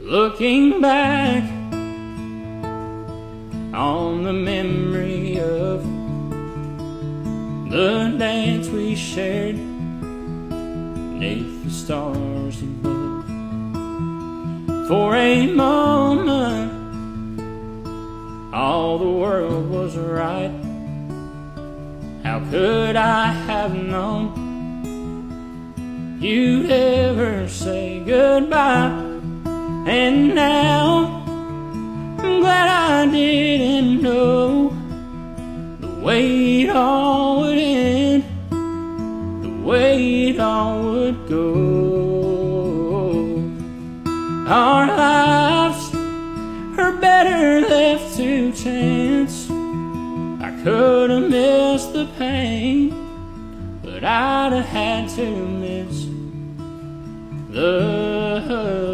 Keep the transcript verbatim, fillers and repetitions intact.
Looking back on the memory of the dance we shared beneath the stars above. For a moment all the world was right. How could I have known you'd ever say goodbye? And now I'm glad I didn't know the way it all would end, the way it all would go. Our lives are better left to chance. I could have missed the pain, but I'd have had to miss the